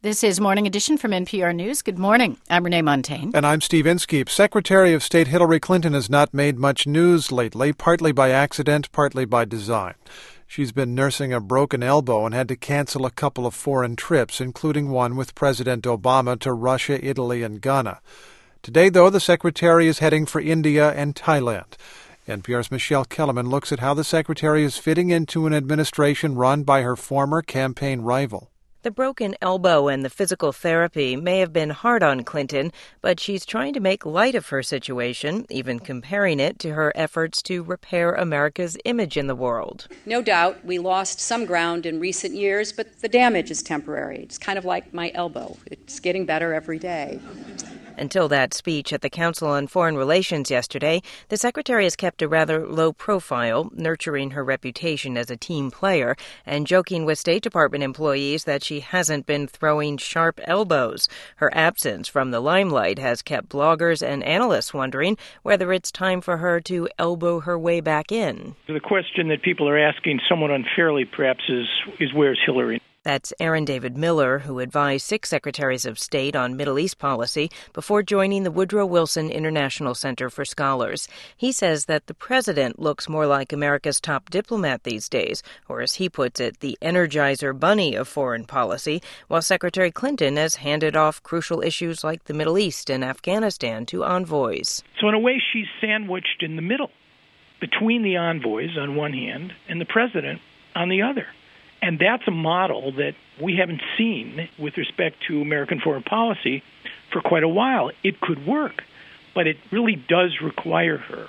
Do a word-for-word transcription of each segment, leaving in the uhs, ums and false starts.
This is Morning Edition from N P R News. Good morning. I'm Renee Montaigne. And I'm Steve Inskeep. Secretary of State Hillary Clinton has not made much news lately, partly by accident, partly by design. She's been nursing a broken elbow and had to cancel a couple of foreign trips, including one with President Obama to Russia, Italy, and Ghana. Today, though, the Secretary is heading for India and Thailand. N P R's Michelle Kellerman looks at how the Secretary is fitting into an administration run by her former campaign rival. The broken elbow and the physical therapy may have been hard on Clinton, but she's trying to make light of her situation, even comparing it to her efforts to repair America's image in the world. No doubt we lost some ground in recent years, but the damage is temporary. It's kind of like my elbow. It's getting better every day. Until that speech at the Council on Foreign Relations yesterday, the Secretary has kept a rather low profile, nurturing her reputation as a team player and joking with State Department employees that she hasn't been throwing sharp elbows. Her absence from the limelight has kept bloggers and analysts wondering whether it's time for her to elbow her way back in. The question that people are asking somewhat unfairly, perhaps, is, is where's Hillary? That's Aaron David Miller, who advised six secretaries of state on Middle East policy before joining the Woodrow Wilson International Center for Scholars. He says that the president looks more like America's top diplomat these days, or as he puts it, the Energizer Bunny of foreign policy, while Secretary Clinton has handed off crucial issues like the Middle East and Afghanistan to envoys. So in a way, she's sandwiched in the middle between the envoys on one hand and the president on the other. And that's a model that we haven't seen with respect to American foreign policy for quite a while. It could work, but it really does require her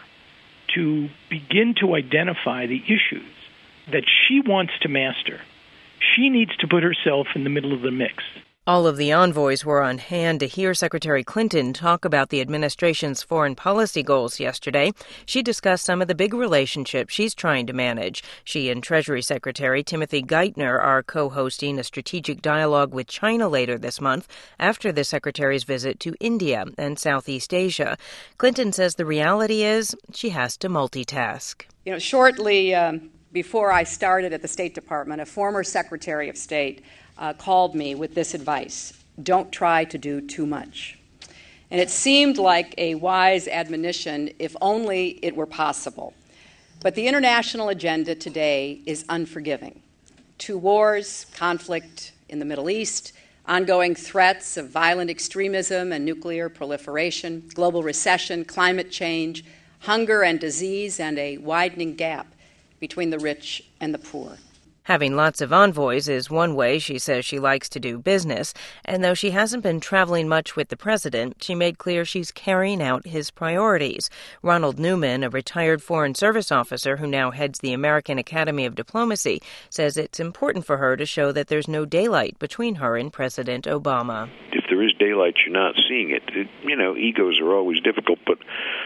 to begin to identify the issues that she wants to master. She needs to put herself in the middle of the mix. All of the envoys were on hand to hear Secretary Clinton talk about the administration's foreign policy goals yesterday. She discussed some of the big relationships she's trying to manage. She and Treasury Secretary Timothy Geithner are co-hosting a strategic dialogue with China later this month after the secretary's visit to India and Southeast Asia. Clinton says the reality is she has to multitask. You know, shortly um, before I started at the State Department, a former Secretary of State Uh, called me with this advice: don't try to do too much. And it seemed like a wise admonition if only it were possible. But the international agenda today is unforgiving. Two wars, conflict in the Middle East, ongoing threats of violent extremism and nuclear proliferation, global recession, climate change, hunger and disease, and a widening gap between the rich and the poor. Having lots of envoys is one way she says she likes to do business, and though she hasn't been traveling much with the president, she made clear she's carrying out his priorities. Ronald Newman, a retired Foreign Service officer who now heads the American Academy of Diplomacy, says it's important for her to show that there's no daylight between her and President Obama. If there is daylight, you're not seeing it. it you know, egos are always difficult, but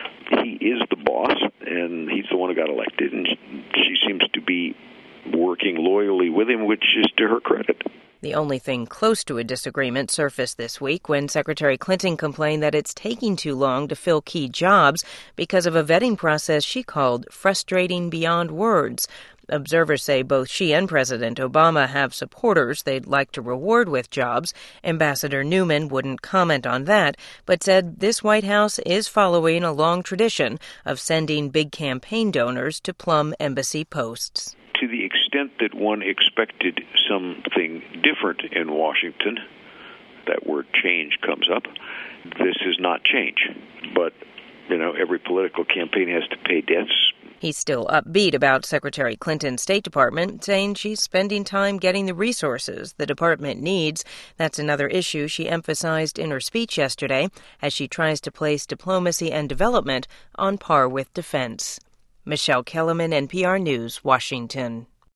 he is the boss, and he's the one who got elected, and she seems to be working loyally with him, which is to her credit. The only thing close to a disagreement surfaced this week when Secretary Clinton complained that it's taking too long to fill key jobs because of a vetting process she called frustrating beyond words. Observers say both she and President Obama have supporters they'd like to reward with jobs. Ambassador Newman wouldn't comment on that, but said this White House is following a long tradition of sending big campaign donors to plum embassy posts. To the extent that one expected something different in Washington, that word change comes up, this is not change. But, you know, every political campaign has to pay debts. He's still upbeat about Secretary Clinton's State Department, saying she's spending time getting the resources the department needs. That's another issue she emphasized in her speech yesterday as she tries to place diplomacy and development on par with defense. Michelle Kellerman, N P R News, Washington.